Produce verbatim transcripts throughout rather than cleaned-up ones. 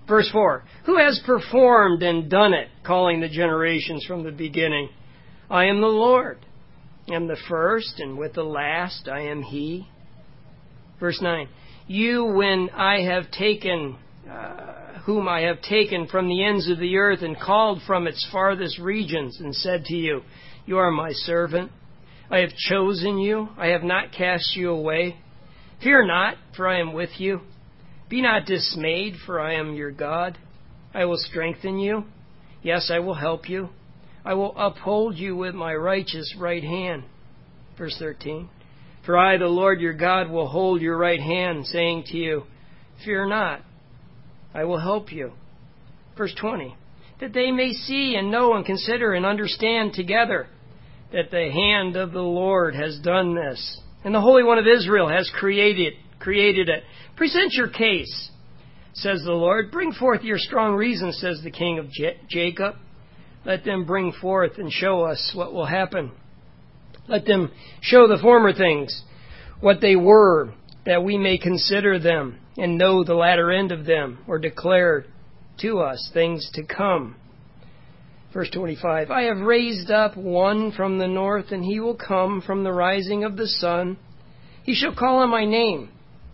Verse four, who has performed and done it, calling the generations from the beginning? I am the Lord, am the first, and with the last I am He. Verse nine, you, when I have taken, uh, whom I have taken from the ends of the earth and called from its farthest regions, and said to you, you are my servant. I have chosen you. I have not cast you away. Fear not, for I am with you. Be not dismayed, for I am your God. I will strengthen you. Yes, I will help you. I will uphold you with my righteous right hand. Verse thirteen. For I, the Lord your God, will hold your right hand, saying to you, fear not. I will help you. Verse twenty. That they may see and know and consider and understand together that the hand of the Lord has done this, and the Holy One of Israel has created created it. Present your case, says the Lord. Bring forth your strong reasons, says the King of J- Jacob. Let them bring forth and show us what will happen. Let them show the former things, what they were, that we may consider them and know the latter end of them, or declare to us things to come. Verse twenty-five, I have raised up one from the north, and he will come from the rising of the sun. He shall call on my name.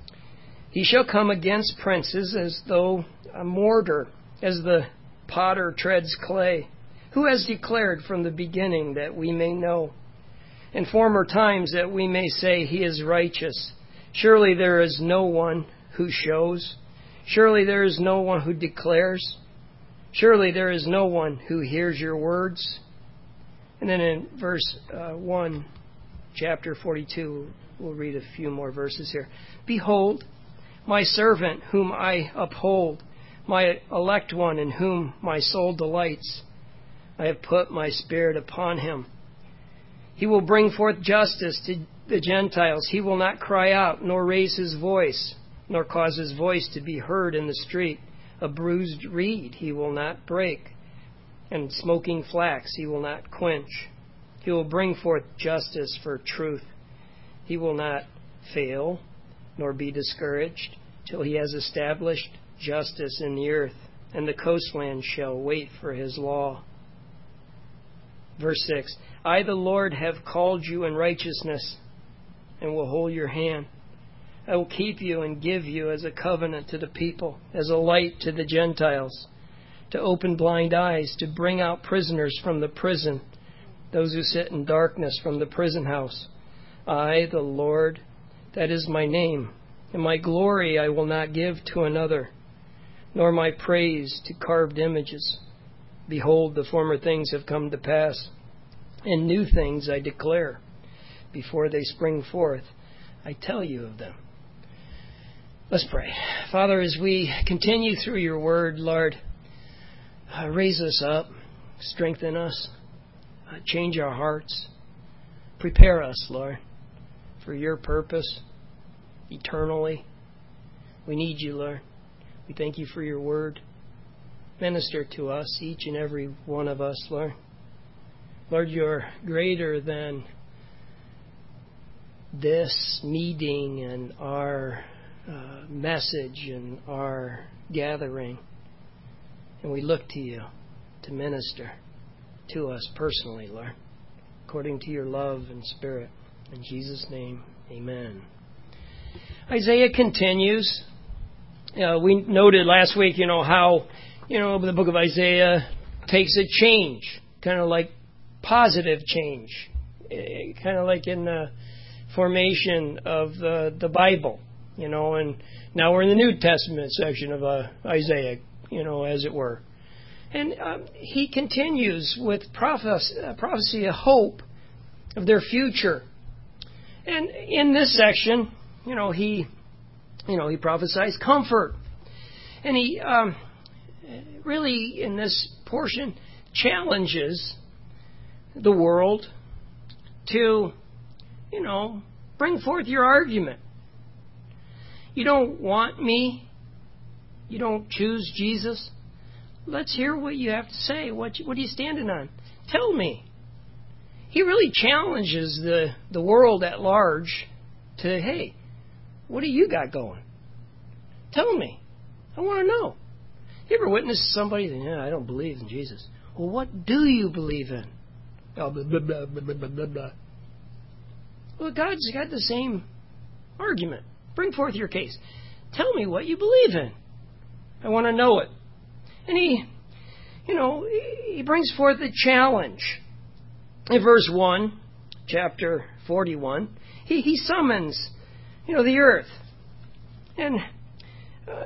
He shall come against princes as though a mortar, as the potter treads clay. Who has declared from the beginning that we may know, in former times that we may say he is righteous? Surely there is no one who shows. Surely there is no one who declares. Surely there is no one who hears your words. And then in verse uh, one, chapter forty-two, we'll read a few more verses here. Behold, my servant whom I uphold, my elect one in whom my soul delights. I have put my spirit upon him. He will bring forth justice to the Gentiles. He will not cry out, nor raise his voice, nor cause his voice to be heard in the street. A bruised reed he will not break, and smoking flax he will not quench. He will bring forth justice for truth. He will not fail, nor be discouraged, till he has established justice in the earth, and the coastland shall wait for his law. Verse six, I, the Lord, have called you in righteousness, and will hold your hand. I will keep you and give you as a covenant to the people, as a light to the Gentiles, to open blind eyes, to bring out prisoners from the prison, those who sit in darkness from the prison house. I, the Lord, that is my name, and my glory I will not give to another, nor my praise to carved images. Behold, the former things have come to pass, and new things I declare. Before they spring forth, I tell you of them. Let's pray. Father, as we continue through your word, Lord, uh, raise us up, strengthen us, uh, change our hearts, prepare us, Lord, for your purpose eternally. We need you, Lord. We thank you for your word. Minister to us, each and every one of us, Lord. Lord, you're greater than this meeting and our uh, message and our gathering. And we look to you to minister to us personally, Lord, according to your love and spirit. In Jesus' name, amen. Isaiah continues. Uh, we noted last week, you know, how, you know, the book of Isaiah takes a change, kind of like positive change, kind of like in the formation of the, the Bible, you know, and now we're in the New Testament section of uh, Isaiah, you know, as it were. And um, he continues with prophecy, uh, prophecy, a hope of their future. And in this section, you know, he, you know, he prophesies comfort. And he um, really, in this portion, challenges the world to, you know, bring forth your argument. You don't want me? You don't choose Jesus? Let's hear what you have to say. What, what are you standing on? Tell me. He really challenges the, the world at large to, hey, what do you got going? Tell me. I want to know. You ever witness somebody that, yeah, I don't believe in Jesus? Well, what do you believe in? Oh, blah, blah, blah, blah, blah, blah, blah. Well, God's got the same argument. Bring forth your case. Tell me what you believe in. I want to know it. And he, you know, he brings forth a challenge. In verse one, chapter forty-one, he, he summons, you know, the earth. And uh,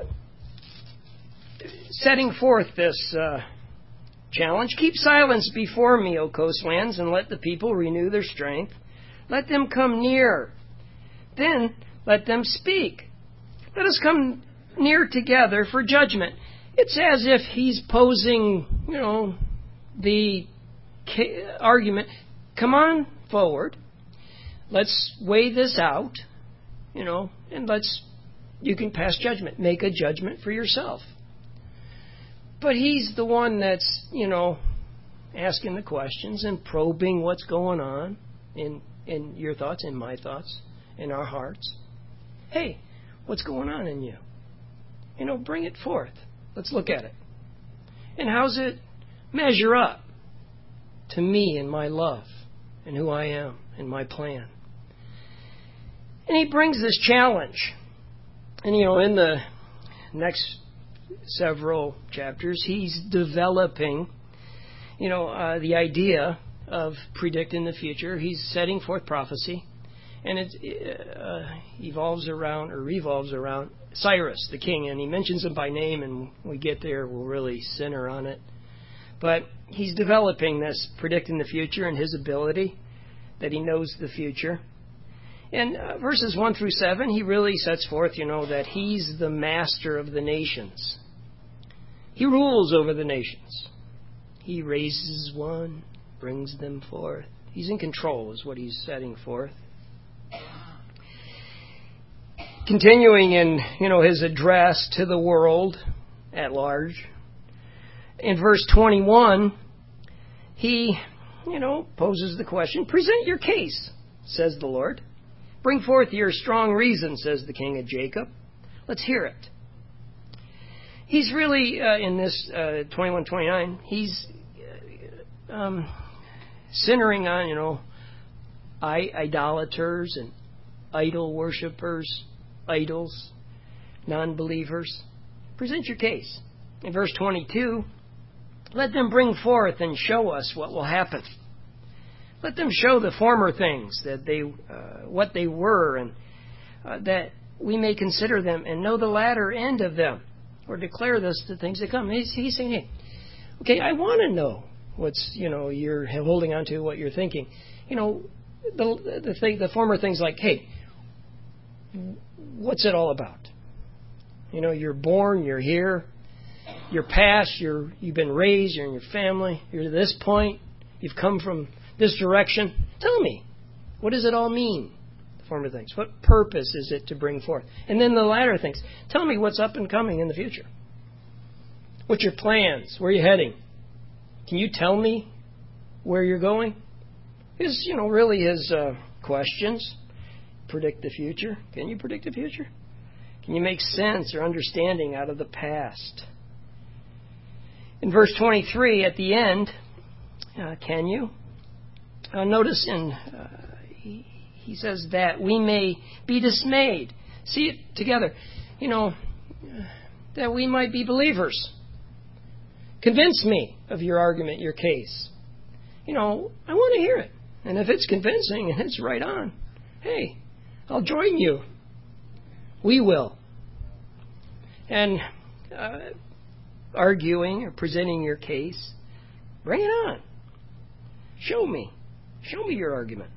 setting forth this uh, challenge, keep silence before me, O coastlands, and let the people renew their strength. Let them come near. Then let them speak. Let us come near together for judgment. It's as if he's posing, you know, the argument. Come on forward. Let's weigh this out, you know, and let's, you can pass judgment. Make a judgment for yourself. But he's the one that's, you know, asking the questions and probing what's going on in, in your thoughts, in my thoughts, in our hearts. Hey, what's going on in you? You know, bring it forth. Let's look at it. And how's it measure up to me and my love and who I am and my plan? And he brings this challenge. And, you know, in the next several chapters, he's developing, you know, uh, the idea of predicting the future. He's setting forth prophecy. And it uh, evolves around, or revolves around, Cyrus, the king. And he mentions him by name, and when we get there, we'll really center on it. But he's developing this, predicting the future and his ability, that he knows the future. In uh, verses one through seven, he really sets forth, you know, that he's the master of the nations. He rules over the nations. He raises one, brings them forth. He's in control, is what he's setting forth. Continuing in, you know, his address to the world at large, in verse twenty-one, he, you know, poses the question, present your case, says the Lord. Bring forth your strong reason, says the King of Jacob. Let's hear it. He's really, uh, in this uh, twenty-one twenty-nine, he's uh, um, centering on, you know, I- idolaters and idol worshippers, idols, non-believers. Present your case. In verse twenty-two, let them bring forth and show us what will happen. Let them show the former things, that they, uh, what they were, and uh, that we may consider them and know the latter end of them, or declare this to things that come. He's, he's saying, hey, okay, I want to know what's, you know, you're holding on to, what you're thinking. You know, the the, thing, the former things like, hey, what's it all about? You know, you're born, you're here, your past, you're, you've been raised, you're in your family, you're to this point, you've come from this direction. Tell me, what does it all mean? The former things. What purpose is it to bring forth? And then the latter things. Tell me what's up and coming in the future. What's your plans? Where are you heading? Can you tell me where you're going? His, you know, really his uh, questions. Predict the future. Can you predict the future? Can you make sense or understanding out of the past? In verse twenty-three, at the end, uh, can you? Uh, notice in uh, he, he says that we may be dismayed. See it together. You know, that we might be believers. Convince me of your argument, your case. You know, I want to hear it. And if it's convincing and it's right on, hey, I'll join you. We will. And uh, arguing or presenting your case, bring it on. Show me. Show me your argument.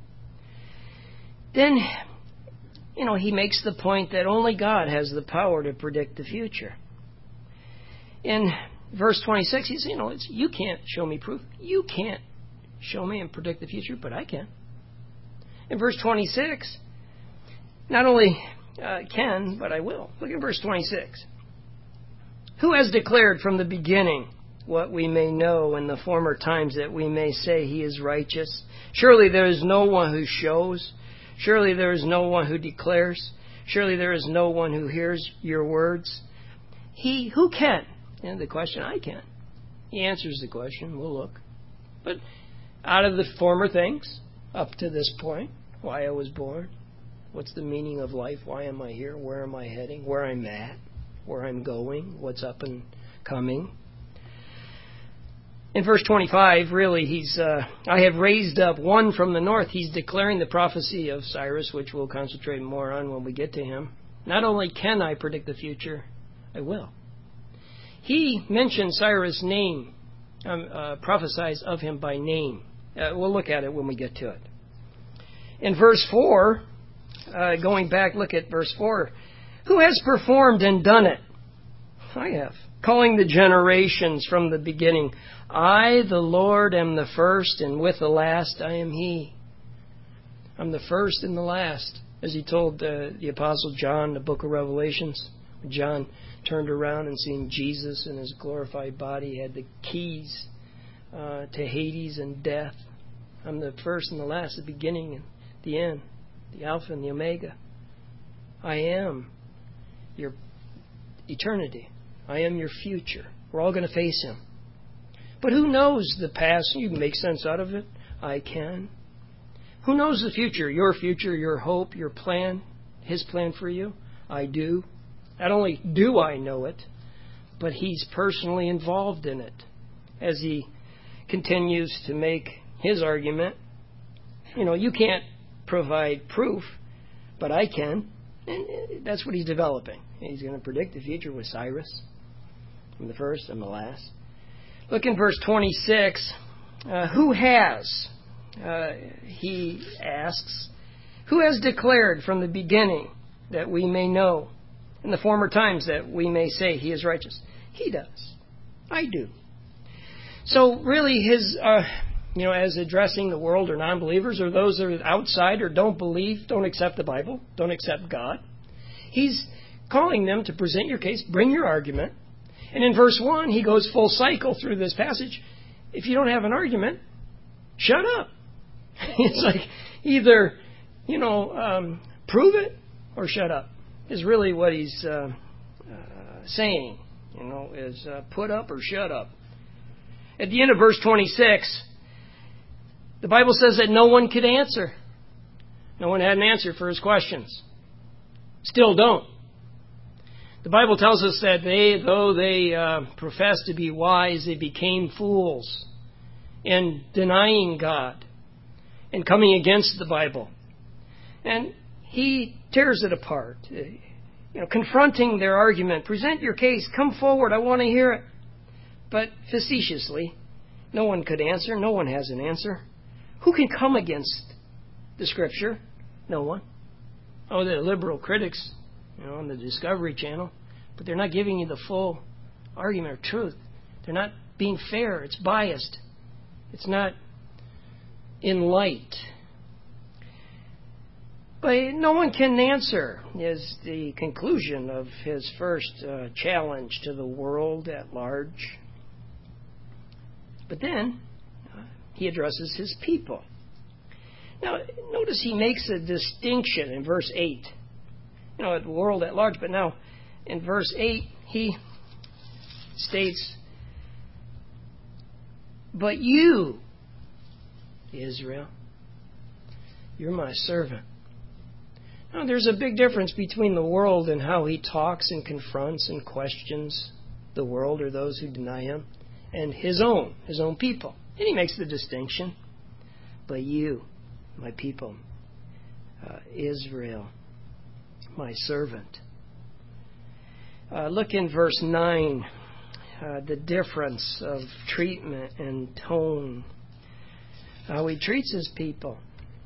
Then, you know, he makes the point that only God has the power to predict the future. In verse twenty-six, he says, you know, it's, you can't show me proof. You can't show me and predict the future, but I can. In verse twenty-six, not only uh, can, but I will. Look at verse twenty-six. Who has declared from the beginning what we may know in the former times, that we may say he is righteous? Surely there is no one who shows. Surely there is no one who declares. Surely there is no one who hears your words. He who can And the question, I can. He answers the question. We'll look. But out of the former things, up to this point, why I was born, what's the meaning of life, why am I here, where am I heading, where I'm at, where I'm going, what's up and coming. In verse twenty-five, really, he's, uh, I have raised up one from the north. He's declaring the prophecy of Cyrus, which we'll concentrate more on when we get to him. Not only can I predict the future, I will. He mentioned Cyrus' name, um, uh, prophesies of him by name. Uh, we'll look at it when we get to it. In verse four, uh, going back, look at verse four. Who has performed and done it? I have. Calling the generations from the beginning. I, the Lord, am the first, and with the last I am He. I'm the first and the last. As he told uh, the Apostle John in the book of Revelations. John turned around and seeing Jesus in His glorified body, He had the keys uh, to Hades and death. I'm the first and the last, the beginning and the end, the Alpha and the Omega. I am your eternity. I am your future. We're all going to face Him. But who knows the past? You can make sense out of it. I can. Who knows the future? Your future, your hope, your plan, His plan for you? I do. Not only do I know it, but He's personally involved in it. As He continues to make His argument. You know, you can't provide proof, but I can. And that's what He's developing. He's going to predict the future with Cyrus. From the first and the last. Look in verse twenty-six. Uh, who has, uh, he asks, who has declared from the beginning that we may know, in the former times that we may say He is righteous? He does. I do. So really his, uh, you know, as addressing the world or non-believers or those that are outside or don't believe, don't accept the Bible, don't accept God, He's calling them to present your case, bring your argument. And in verse one, he goes full cycle through this passage. If you don't have an argument, shut up. It's like either, you know, um, prove it or shut up is really what he's uh, uh, saying, you know, is uh, put up or shut up. At the end of verse twenty-six, the Bible says that no one could answer. No one had an answer for his questions. Still don't. The Bible tells us that they, though they uh, professed to be wise, they became fools in denying God and coming against the Bible. And he tears it apart, you know, confronting their argument. Present your case. Come forward. I want to hear it. But facetiously, no one could answer. No one has an answer. Who can come against the Scripture? No one. Oh, the liberal critics, you know, on the Discovery Channel, but they're not giving you the full argument or truth. They're not being fair. It's biased. It's not in light. But no one can answer is the conclusion of his first uh, challenge to the world at large. But then uh, he addresses his people. Now, notice he makes a distinction in verse eight. You know, the world at large. But now, in verse eight, he states, but you, Israel, you're my servant. Now, there's a big difference between the world and how he talks and confronts and questions the world or those who deny him, and his own, his own people. And he makes the distinction. But you, my people, uh, Israel, my servant. Uh, look in verse nine, uh, the difference of treatment and tone, how he treats his people.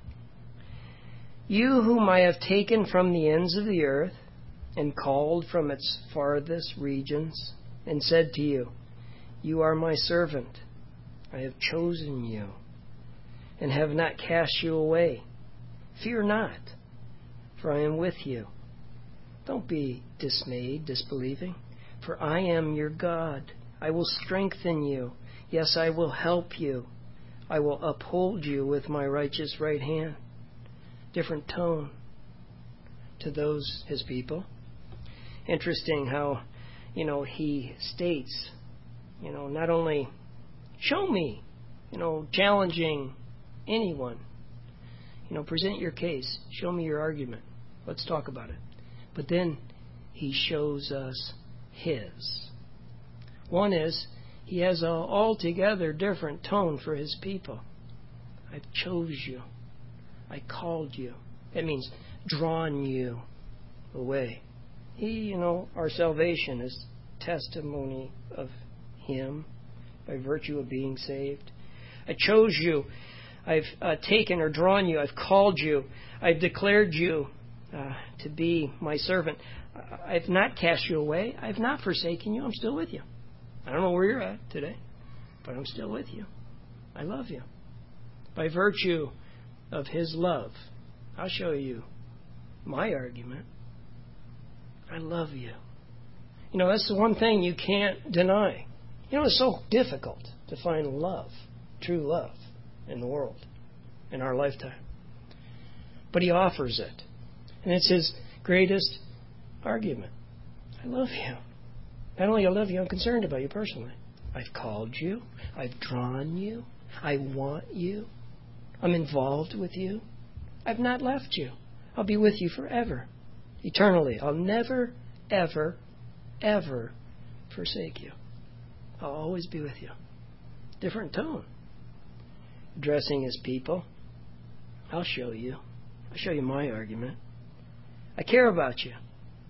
You whom I have taken from the ends of the earth and called from its farthest regions and said to you, you are my servant. I have chosen you and have not cast you away. Fear not, for I am with you. Don't be dismayed, disbelieving, for I am your God. I will strengthen you. Yes, I will help you. I will uphold you with my righteous right hand. Different tone to those, his people. Interesting how you know, he states, you know, not only show me, you know, challenging anyone, you know, present your case, show me your argument, let's talk about it. But then he shows us his. One is, he has an altogether different tone for his people. I chose you. I called you. That means drawn you away. He, you know, our salvation is testimony of him by virtue of being saved. I chose you. I've uh, taken or drawn you. I've called you. I've declared you uh, to be my servant. I've not cast you away. I've not forsaken you. I'm still with you. I don't know where you're at today, but I'm still with you. I love you. By virtue of his love, I'll show you my argument. I love you. You know, that's the one thing you can't deny. You know, it's so difficult to find love, true love, in the world, in our lifetime. But he offers it. And it's his greatest argument. I love you. Not only I love you, I'm concerned about you personally. I've called you. I've drawn you. I want you. I'm involved with you. I've not left you. I'll be with you forever, eternally. I'll never, ever, ever forsake you. I'll always be with you. Different tone. Addressing his people. I'll show you. I'll show you my argument. I care about you.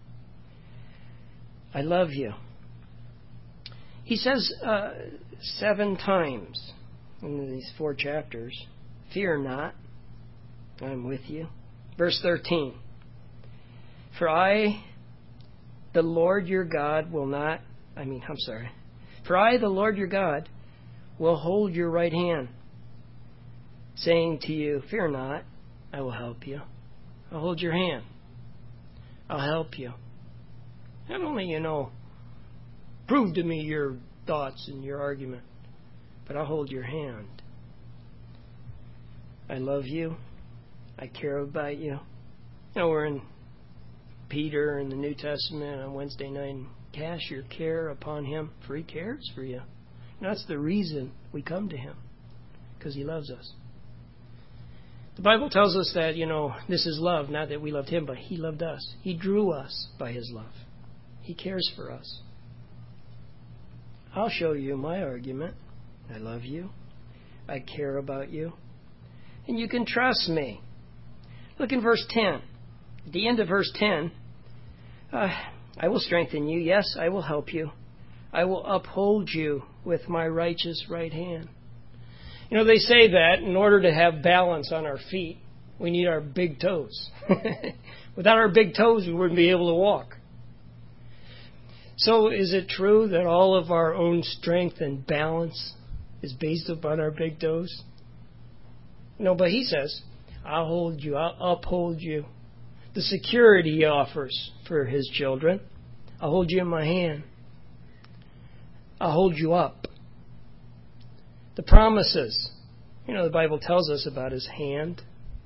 I love you. He says uh, seven times in these four chapters, fear not, I'm with you. Verse thirteen, for I, the Lord your God, will not, I mean, I'm sorry. For I, the Lord your God, will hold your right hand, saying to you, fear not, I will help you. I'll hold your hand. I'll help you. Not only, you know, prove to me your thoughts and your argument, but I'll hold your hand. I love you. I care about you. You know, we're in Peter in the New Testament on Wednesday night. And cast your care upon him, for he cares for you. And that's the reason we come to him, because he loves us. The Bible tells us that, you know, this is love, not that we loved him, but he loved us. He drew us by his love. He cares for us. I'll show you my argument. I love you. I care about you. And you can trust me. Look in verse ten. At the end of verse ten, uh, I will strengthen you. Yes, I will help you. I will uphold you with my righteous right hand. You know, they say that in order to have balance on our feet, we need our big toes. Without our big toes, we wouldn't be able to walk. So is it true that all of our own strength and balance is based upon our big toes? No, but he says, I'll hold you, I'll uphold you. The security he offers for his children. I'll hold you in my hand. I'll hold you up. The promises. You know, the Bible tells us about his hand.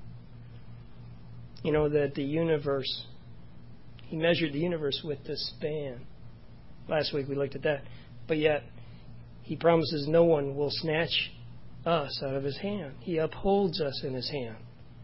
You know, that the universe, he measured the universe with this span. Last week we looked at that. But yet, he promises no one will snatch us out of his hand. He upholds us in his hand.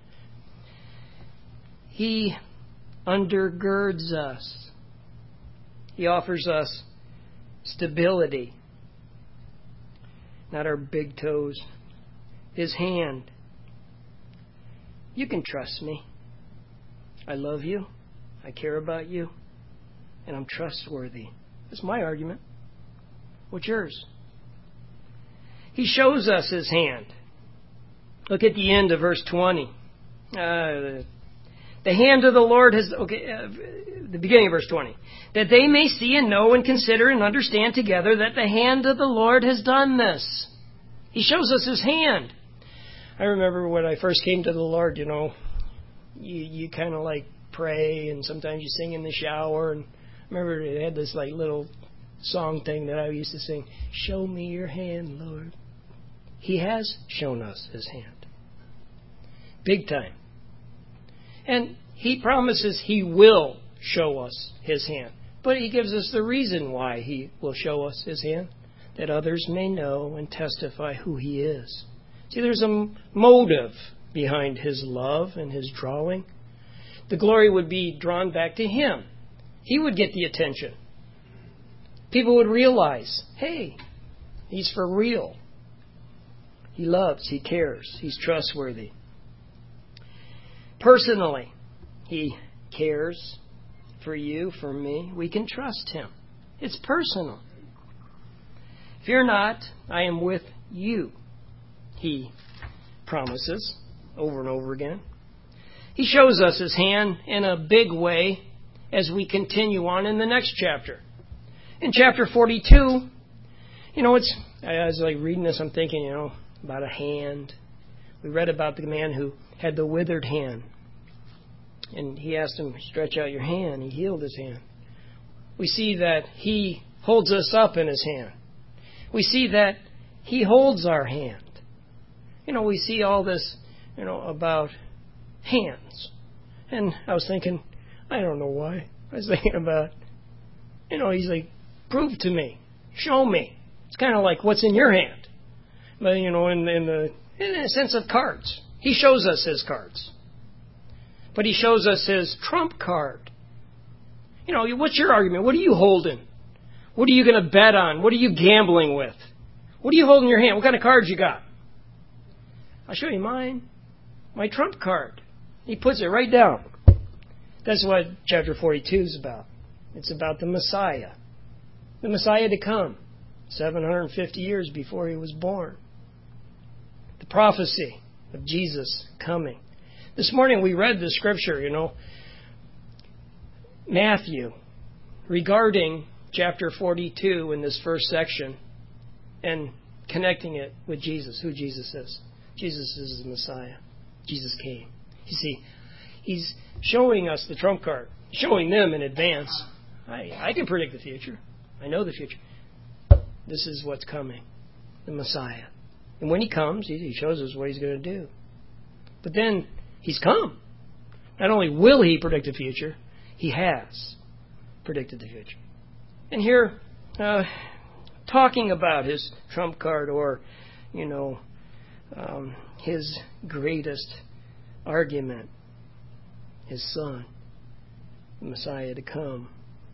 He undergirds us. He offers us stability. Not our big toes. His hand. You can trust me. I love you. I care about you. And I'm trustworthy. That's my argument. What's yours? He shows us his hand. Look at the end of verse twenty. Uh, the hand of the Lord has... Okay, uh, the beginning of verse twenty. That they may see and know and consider and understand together that the hand of the Lord has done this. He shows us his hand. I remember when I first came to the Lord, you know, you, you kind of like pray and sometimes you sing in the shower. And I remember it had this like little song thing that I used to sing. Show me your hand, Lord. He has shown us his hand. Big time. And he promises he will show us his hand. But he gives us the reason why he will show us his hand, that others may know and testify who he is. See, there's a motive behind his love and his drawing. The glory would be drawn back to him. He would get the attention. People would realize, hey, he's for real. He loves, he cares, he's trustworthy. Personally, he cares for you, for me. We can trust him. It's personal. Fear not, I am with you, he promises over and over again. He shows us his hand in a big way as we continue on in the next chapter. In chapter forty-two, you know, it's, as I was reading this, I'm thinking, you know, about a hand. We read about the man who had the withered hand. And he asked him, stretch out your hand. He healed his hand. We see that he holds us up in his hand. We see that he holds our hand. You know, we see all this, you know, about hands. And I was thinking, I don't know why. I was thinking about, you know, he's like, prove to me. Show me. It's kind of like what's in your hand. But, you know, in, in the in a sense of cards. He shows us his cards. But he shows us his trump card. You know, what's your argument? What are you holding? What are you going to bet on? What are you gambling with? What are you holding in your hand? What kind of cards you got? I'll show you mine. My trump card. He puts it right down. That's what chapter forty-two is about. It's about the Messiah. The Messiah to come. seven hundred fifty years before he was born. The prophecy of Jesus coming. This morning we read the scripture, you know, Matthew, regarding chapter forty-two in this first section and connecting it with Jesus, who Jesus is. Jesus is the Messiah. Jesus came. You see, he's showing us the trump card, showing them in advance. I, I can predict the future. I know the future. This is what's coming, the Messiah. And when he comes, he shows us what he's going to do. But then he's come. Not only will he predict the future, he has predicted the future. And here, uh, talking about his trump card or, you know, um, his greatest argument, his son, the Messiah to come.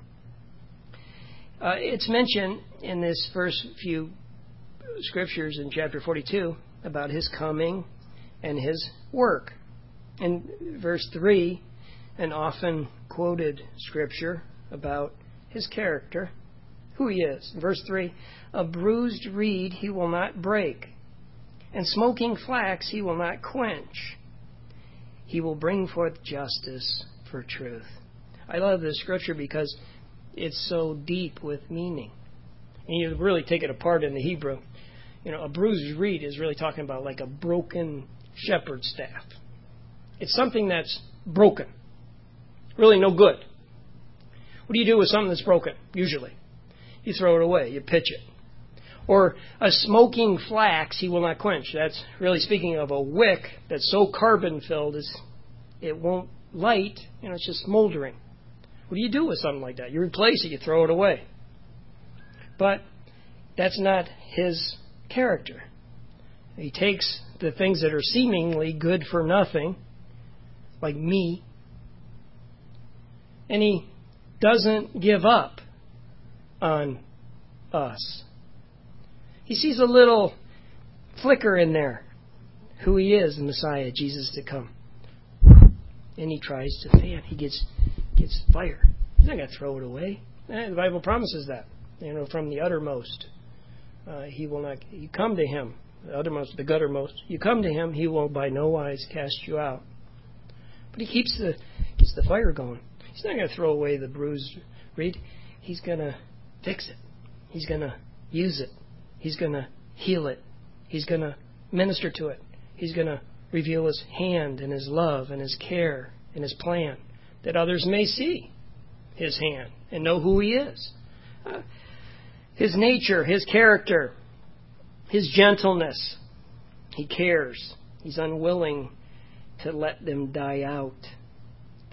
Uh, it's mentioned in this first few scriptures in chapter forty-two about his coming and his work. In verse three, an often quoted scripture about his character, who he is. In verse three, a bruised reed he will not break, and smoking flax he will not quench. He will bring forth justice for truth. I love this scripture because it's so deep with meaning. And you really take it apart in the Hebrew. You know, a bruised reed is really talking about like a broken shepherd's staff. It's something that's broken. Really no good. What do you do with something that's broken, usually? You throw it away. You pitch it. Or a smoking flax he will not quench. That's really speaking of a wick that's so carbon-filled it won't light. You know, it's just smoldering. What do you do with something like that? You replace it. You throw it away. But that's not his character. He takes the things that are seemingly good for nothing, like me, and he doesn't give up on us. He sees a little flicker in there, who he is, the Messiah, Jesus to come. And he tries to fan. He gets gets fire. He's not going to throw it away. Eh, the Bible promises that. You know, from the uttermost, uh, he will not. You come to him, the uttermost, the guttermost. You come to him, he will by no wise cast you out. But he keeps the keeps the fire going. He's not going to throw away the bruised reed. He's going to fix it. He's going to use it. He's going to heal it. He's going to minister to it. He's going to reveal his hand and his love and his care and his plan, that others may see his hand and know who he is. Uh, his nature, his character, his gentleness. He cares. He's unwilling to let them die out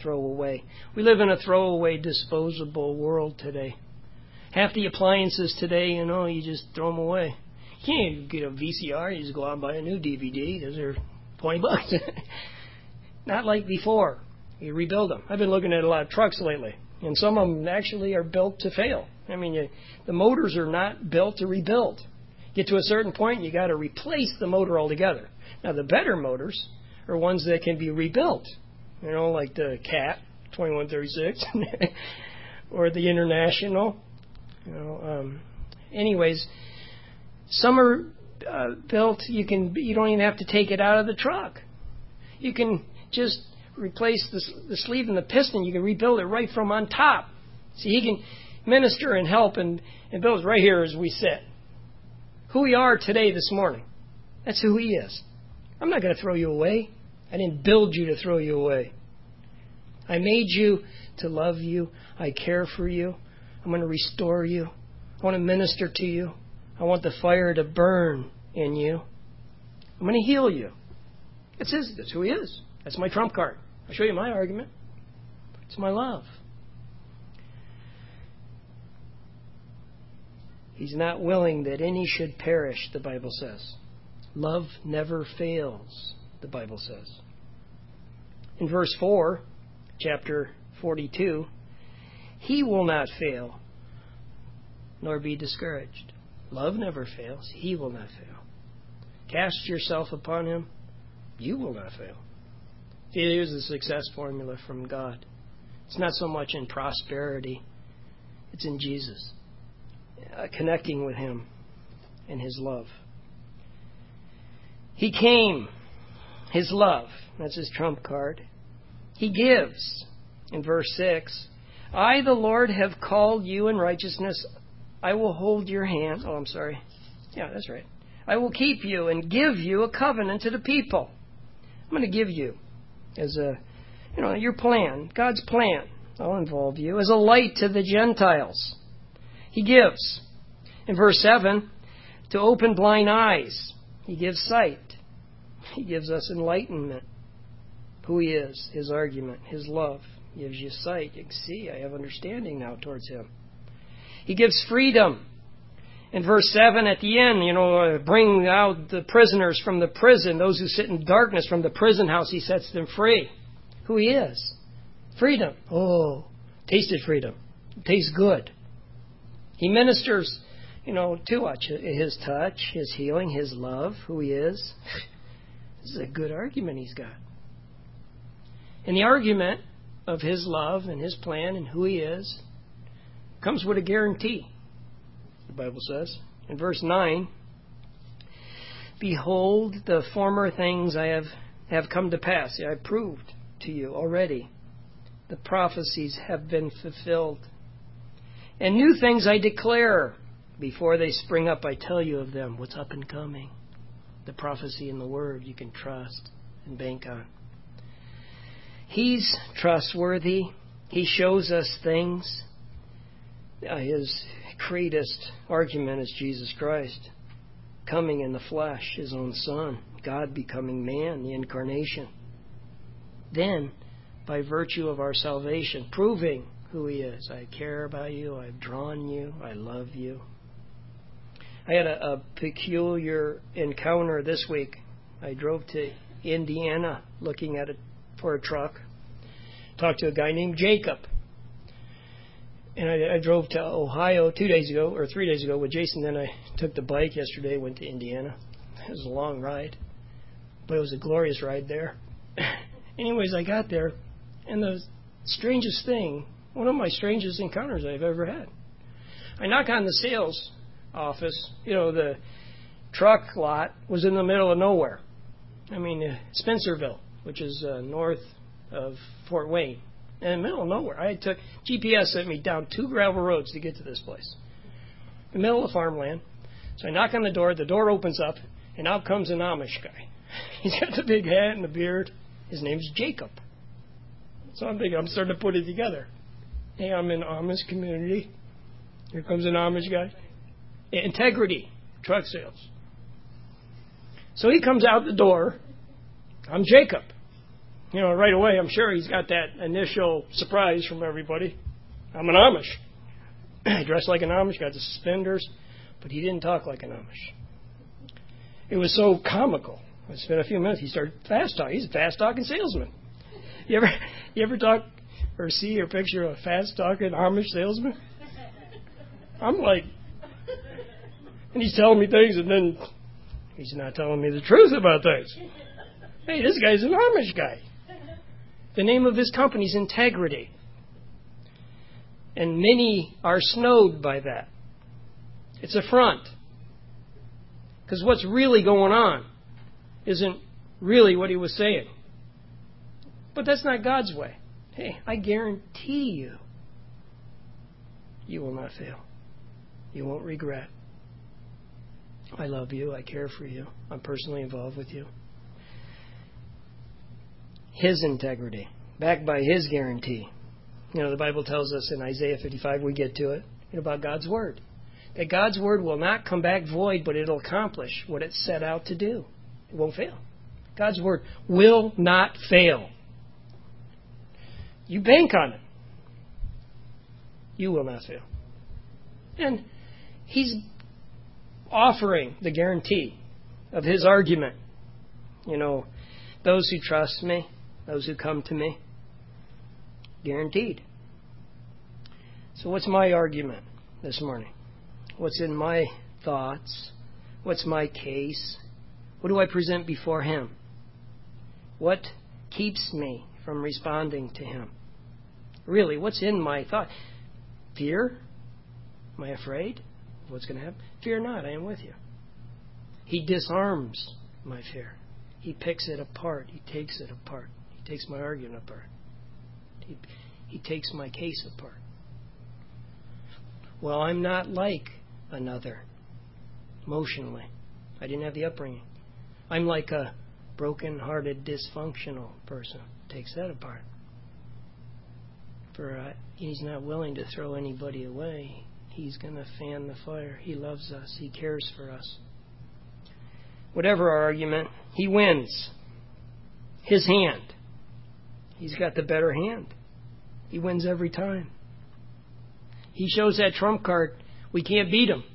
throw away. We live in a throwaway, disposable world today. Half the appliances today, you know, you just throw them away. You can't get a V C R, you just go out and buy a new D V D. Those are twenty bucks. Not like before. You rebuild them. I've been looking at a lot of trucks lately, and some of them actually are built to fail. I mean, you, the motors are not built to rebuild. Get to a certain point, you got to replace the motor altogether. Now, the better motors are ones that can be rebuilt. You know, like the Cat twenty-one thirty-six or the International. You know, um, anyways, some are uh, built. You can you don't even have to take it out of the truck. You can just replace the, the sleeve and the piston. You can rebuild it right from on top. See, he can minister and help and, and build right here as we sit. Who we are today, this morning, that's who he is. I'm not going to throw you away. I didn't build you to throw you away. I made you to love you. I care for you. I'm going to restore you. I want to minister to you. I want the fire to burn in you. I'm going to heal you. That's his. That's who he is. That's my trump card. I'll show you my argument. It's my love. He's not willing that any should perish, the Bible says. Love never fails, the Bible says. In verse four, chapter forty-two, he will not fail, nor be discouraged. Love never fails. He will not fail. Cast yourself upon him. You will not fail. Here's the success formula from God. It's not so much in prosperity. It's in Jesus. Uh, connecting with him and his love. He came. His love. That's his trump card. He gives. In verse six, I, the Lord, have called you in righteousness. I will hold your hand. Oh, I'm sorry. Yeah, that's right. I will keep you and give you a covenant to the people. I'm going to give you as a, you know, your plan, God's plan. I'll involve you as a light to the Gentiles. He gives. In verse seven, to open blind eyes. He gives sight. He gives us enlightenment. Who he is, his argument, his love. He gives you sight. You can see, I have understanding now towards him. He gives freedom. In verse seven, at the end, you know, uh, bring out the prisoners from the prison, those who sit in darkness from the prison house, he sets them free. Who he is. Freedom. Oh, tasted freedom. It tastes good. He ministers, you know, to us. His touch, his healing, his love, who he is. This is a good argument he's got. And the argument of his love and his plan and who he is comes with a guarantee. The Bible says in verse nine, behold, the former things I have, have come to pass. I proved to you already. The prophecies have been fulfilled. And new things I declare. Before they spring up, I tell you of them. What's up and coming. The prophecy in the Word you can trust and bank on. He's trustworthy. He shows us things. Uh, his greatest argument is Jesus Christ coming in the flesh, his own Son, God becoming man, the incarnation. Then, by virtue of our salvation, proving who he is. I care about you. I've drawn you. I love you. I had a, a peculiar encounter this week. I drove to Indiana looking at it for a truck. Talked to a guy named Jacob. And I, I drove to Ohio two days ago, or three days ago with Jason. Then I took the bike yesterday, went to Indiana. It was a long ride, but it was a glorious ride there. Anyways, I got there, and the strangest thing, one of my strangest encounters I've ever had. I knock on the sales office. You know, the truck lot was in the middle of nowhere. I mean, uh, Spencerville, which is uh, north of Fort Wayne. In the middle of nowhere. I took G P S sent me down two gravel roads to get to this place. In the middle of farmland. So I knock on the door. The door opens up, and out comes an Amish guy. He's got the big hat and the beard. His name's Jacob. So I'm thinking, I'm starting to put it together. Hey, I'm in Amish community. Here comes an Amish guy. Integrity, truck sales. So he comes out the door. I'm Jacob. You know, right away, I'm sure he's got that initial surprise from everybody. I'm an Amish. I dress like an Amish, got the suspenders, but he didn't talk like an Amish. It was so comical. I spent a few minutes, he started fast talking. He's a fast-talking salesman. You ever, you ever talk or see or picture a fast-talking Amish salesman? I'm like, and he's telling me things, and then he's not telling me the truth about things. Hey, this guy's an Amish guy. The name of his company is Integrity. And many are snowed by that. It's a front. Because what's really going on isn't really what he was saying. But that's not God's way. Hey, I guarantee you, you will not fail. You won't regret. I love you. I care for you. I'm personally involved with you. His integrity, backed by His guarantee. You know, the Bible tells us in Isaiah fifty-five, we get to it, you know, about God's Word. That God's Word will not come back void, but it'll accomplish what it's set out to do. It won't fail. God's Word will not fail. You bank on it. You will not fail. And He's offering the guarantee of His argument. You know, those who trust me, those who come to me, guaranteed. So what's my argument this morning? What's in my thoughts? What's my case? What do I present before Him? What keeps me from responding to Him? Really, what's in my thought? Fear? Am I afraid of what's going to happen? Fear not, I am with you. He disarms my fear. He picks it apart. He takes it apart. He takes my argument apart. He, he takes my case apart. Well, I'm not like another emotionally. I didn't have the upbringing. I'm like a broken-hearted, dysfunctional person. Takes that apart. For uh, He's not willing to throw anybody away. He's going to fan the fire. He loves us. He cares for us. Whatever our argument, He wins. His hand. He's got the better hand. He wins every time. He shows that trump card. We can't beat Him.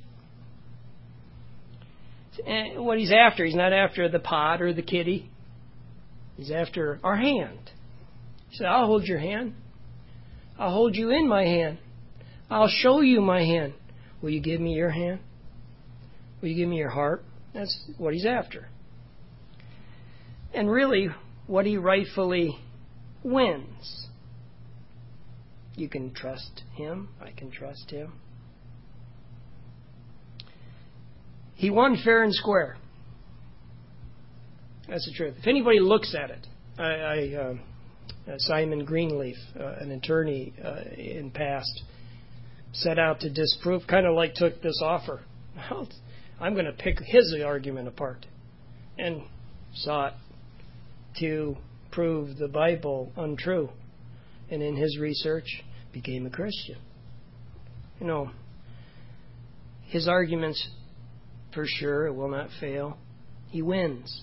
And what He's after, He's not after the pot or the kitty. He's after our hand. He said, I'll hold your hand. I'll hold you in my hand. I'll show you my hand. Will you give me your hand? Will you give me your heart? That's what He's after. And really, what He rightfully wins. You can trust Him. I can trust Him. He won fair and square. That's the truth. If anybody looks at it, I, I um, uh, Simon Greenleaf, uh, an attorney uh, in past, set out to disprove, kind of like took this offer. Well, I'm going to pick his argument apart, and sought to prove the Bible untrue. And in his research, became a Christian. You know, his arguments, for sure, it will not fail. He wins.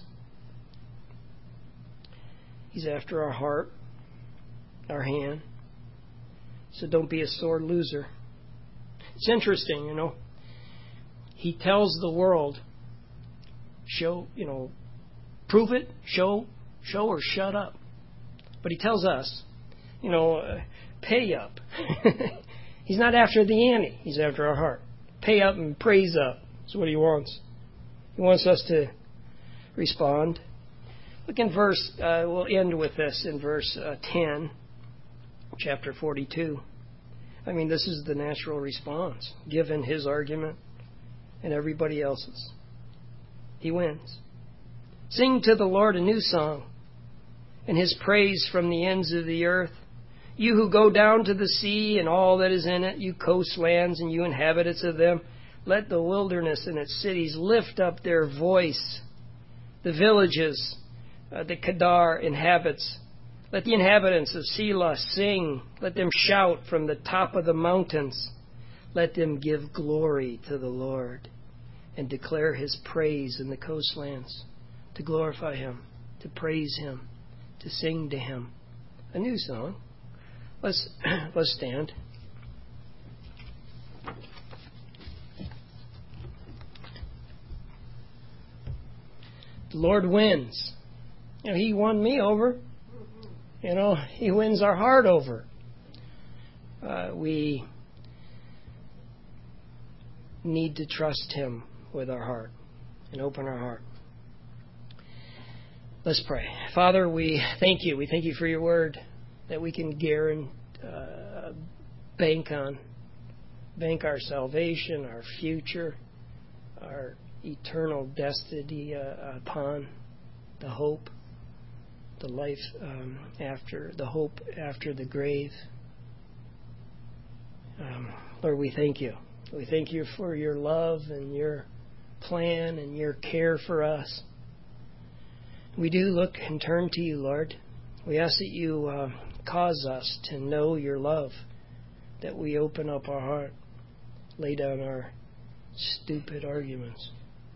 He's after our heart, our hand. So don't be a sore loser. It's interesting, you know. He tells the world, show, you know, prove it, show, show or shut up. But He tells us, you know, uh, pay up. He's not after the ante. He's after our heart. Pay up and praise up. That's what He wants. He wants us to respond. Look in verse, uh, we'll end with this in verse uh, ten, chapter forty-two. I mean, this is the natural response, given His argument and everybody else's. He wins. Sing to the Lord a new song, and His praise from the ends of the earth. You who go down to the sea and all that is in it, you coastlands and you inhabitants of them, let the wilderness and its cities lift up their voice. The villages uh, that Kedar inhabits, let the inhabitants of Selah sing. Let them shout from the top of the mountains. Let them give glory to the Lord and declare His praise in the coastlands. To glorify Him, to praise Him, to sing to Him a new song. Let's, let's stand. The Lord wins. You know, He won me over. You know, He wins our heart over. Uh, we need to trust Him with our heart and open our heart. Let's pray. Father, we thank You. We thank You for Your word that we can guarantee, uh, bank on, bank our salvation, our future, our eternal destiny uh, upon, the hope, the life um, after, the hope after the grave. Um, Lord, we thank You. We thank You for Your love and Your plan and Your care for us. We do look and turn to You, Lord. We ask that You uh, cause us to know Your love, that we open up our heart, lay down our stupid arguments.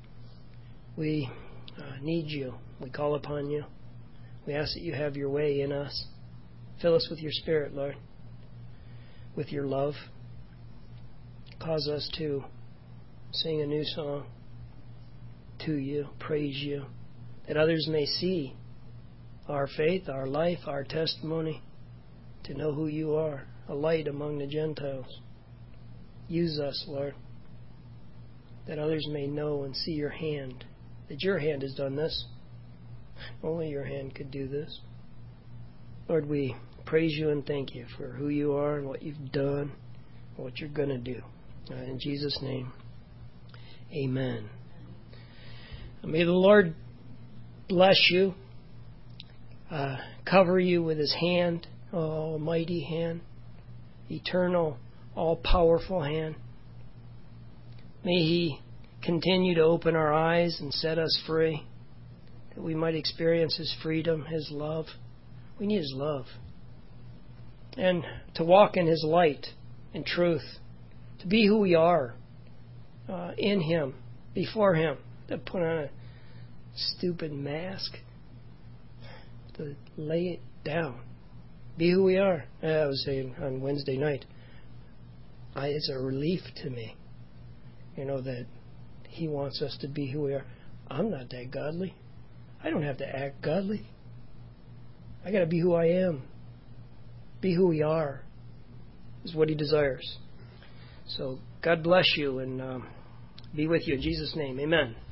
We uh, need You. We call upon You. We ask that You have Your way in us. Fill us with Your Spirit, Lord, with Your love. Cause us to sing a new song to You, praise You, that others may see our faith, our life, our testimony, to know who You are, a light among the Gentiles. Use us, Lord, that others may know and see Your hand, that Your hand has done this. Only Your hand could do this. Lord, we praise You and thank You for who You are and what You've done and what You're going to do. Uh, in Jesus' name, amen. May the Lord bless you, uh, cover you with His hand, almighty hand, eternal, all-powerful hand. May He continue to open our eyes and set us free, that we might experience His freedom, His love. We need His love. And to walk in His light and truth, to be who we are uh, in Him, before Him, to put on a stupid mask, to lay it down, be who we are. I was saying on Wednesday night, I, it's a relief to me, you know, that He wants us to be who we are. I'm not that godly. I don't have to act godly. I got to be who I am. Be who we are is what He desires. So God bless you and um, be with you in Jesus' name. Amen.